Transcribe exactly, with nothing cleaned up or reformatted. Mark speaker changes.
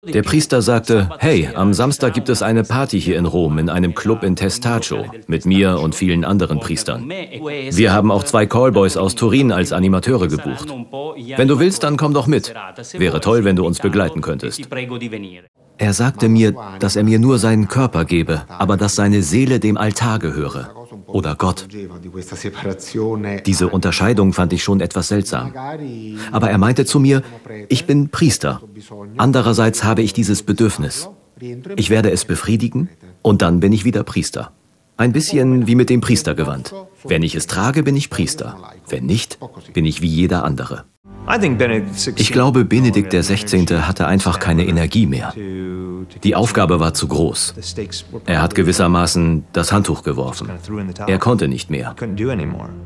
Speaker 1: Der Priester sagte, hey, am Samstag gibt es eine Party hier in Rom, in einem Club in Testaccio, mit mir und vielen anderen Priestern. Wir haben auch zwei Callboys aus Turin als Animateure gebucht. Wenn du willst, dann komm doch mit. Wäre toll, wenn du uns begleiten könntest. Er sagte mir, dass er mir nur seinen Körper gebe, aber dass seine Seele dem Altar gehöre. Oder Gott. Diese Unterscheidung fand ich schon etwas seltsam. Aber er meinte zu mir, ich bin Priester. Andererseits habe ich dieses Bedürfnis. Ich werde es befriedigen und dann bin ich wieder Priester. Ein bisschen wie mit dem Priestergewand. Wenn ich es trage, bin ich Priester. Wenn nicht, bin ich wie jeder andere. Ich glaube, Benedikt der Sechzehnte hatte einfach keine Energie mehr. Die Aufgabe war zu groß. Er hat gewissermaßen das Handtuch geworfen. Er konnte nicht mehr.